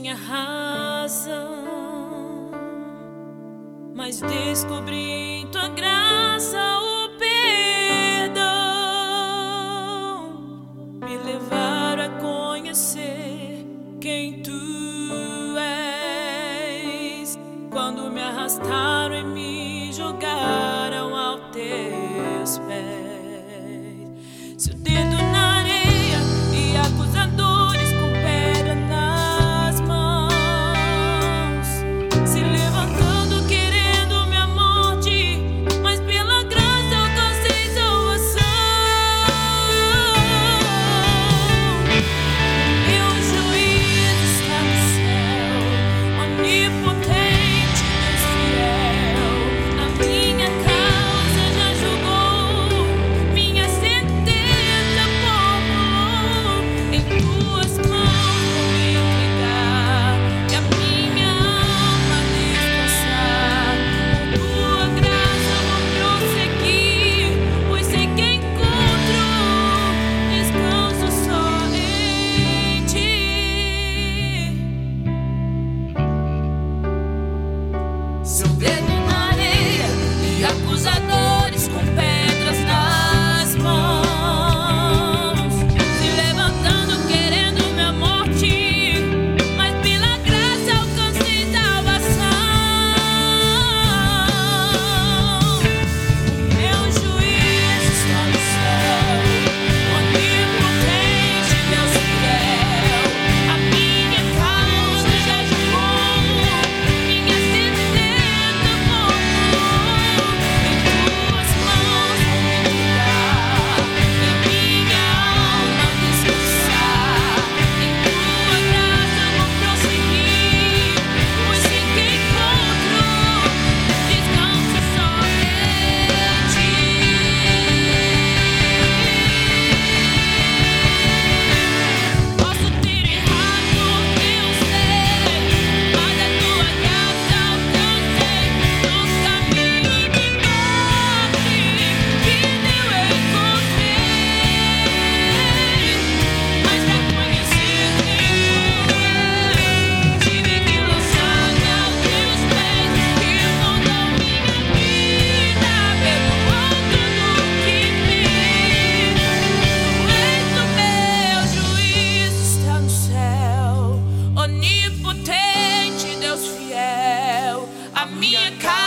tinha razão, mas descobri em tua graça o perdão. Me levaram a conhecer quem tu és, quando me arrastaram e me jogaram aos teus pés. Seu dedo na areia e acusadores com pedra nas mãos, se levantando querendo minha morte, mas pela graça alcancei salvação. Meu juiz está no céu, onipotente, Deus fiel. A minha causa já julgou, minha sentença formulou. Em tuas mãos vou me entregar e a minha alma descansar. Por tua graça vou prosseguir, pois sei que encontro descanso só em ti. Seu dedo na areia e acusadores com pedras nas mãos, se levantando querendo minha morte, mas pela graça alcancei salvação. Meu juiz está no céu, onipotente, Deus fiel. A minha causa já julgou, minha sentença formulou. Em tuas mãos vou me entregar e a minha alma descansar. Em tua graça vou prosseguir, pois sei que encontro descanso só em ti. Posso ter errado, eu sei, mas a tua graça alcancei nos caminhos de morte que eu encontrei. Mas pra conhecer quem tu és, tive que lançar-me aos teus pés e mudou minha vida, perdoou tudo que fiz. Tu és o meu juiz, está no céu, onipotente, Deus fiel. A minha casa